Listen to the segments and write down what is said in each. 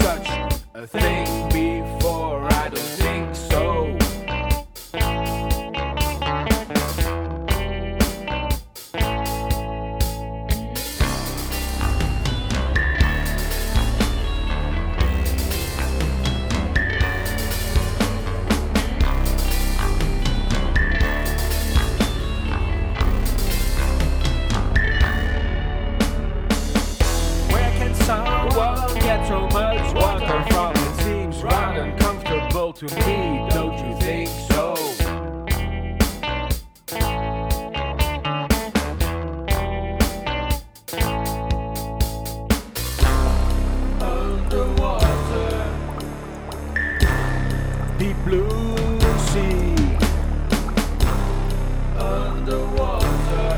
such a thing before? I don't think so. Someone get so much water from? It seems rather uncomfortable to me, don't you think so? Underwater, deep blue sea. Underwater,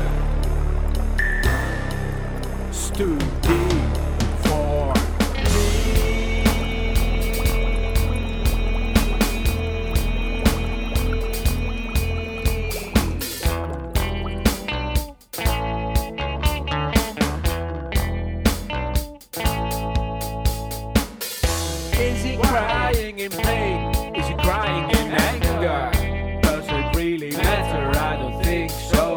it's too deep. Is he crying in pain? Is he crying in anger? Does it really matter? I don't think so.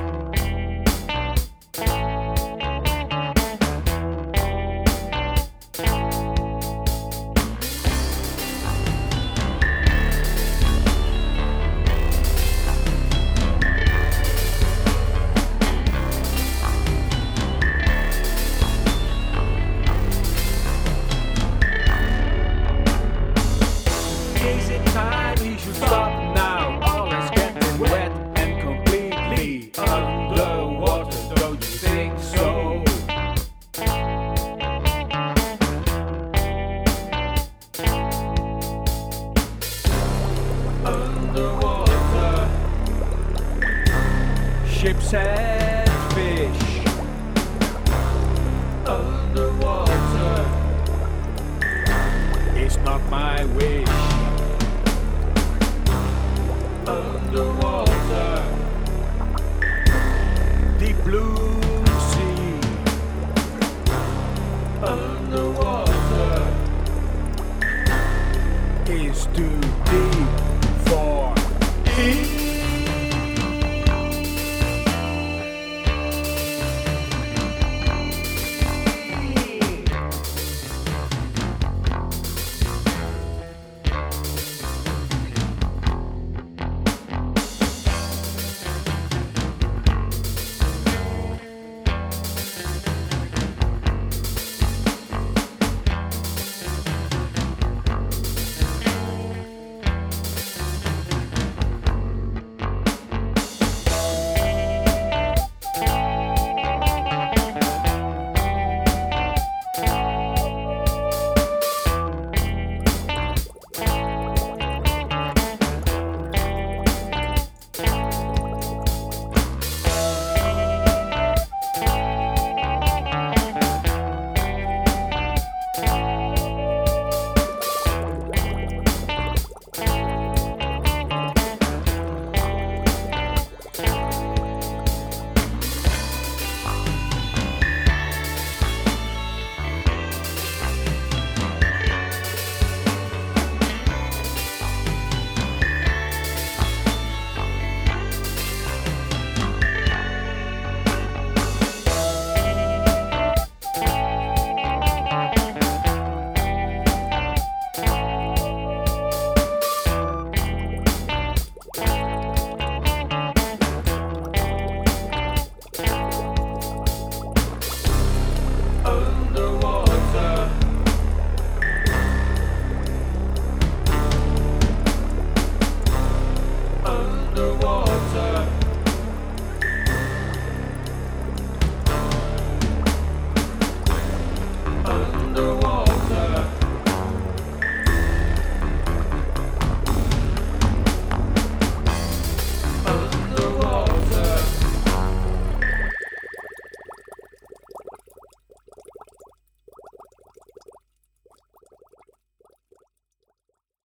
Is it time he should stop now? All is getting wet and completely underwater, don't you think so? Underwater, ships and fish. Underwater, it's not my wish. Underwater, deep blue sea. Underwater is too deep for me.